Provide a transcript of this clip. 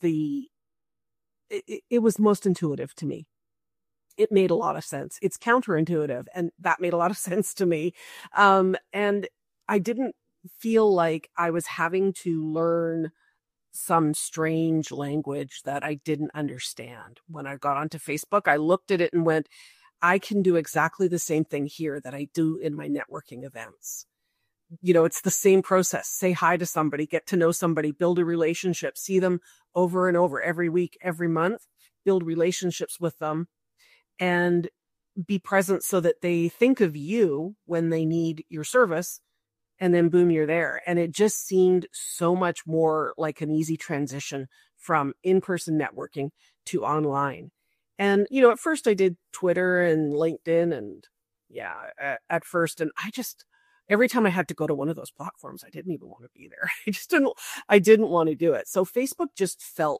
it was most intuitive to me. It made a lot of sense. It's counterintuitive, and that made a lot of sense to me. And I didn't feel like I was having to learn some strange language that I didn't understand. When I got onto Facebook, I looked at it and went, I can do exactly the same thing here that I do in my networking events. It's the same process. Say hi to somebody, get to know somebody, build a relationship, see them over and over every week, every month, build relationships with them, and be present so that they think of you when they need your service, and then boom, you're there. And it just seemed so much more like an easy transition from in-person networking to online. And, at first I did Twitter and LinkedIn and at first, and every time I had to go to one of those platforms, I didn't even want to be there. I didn't want to do it. So Facebook just felt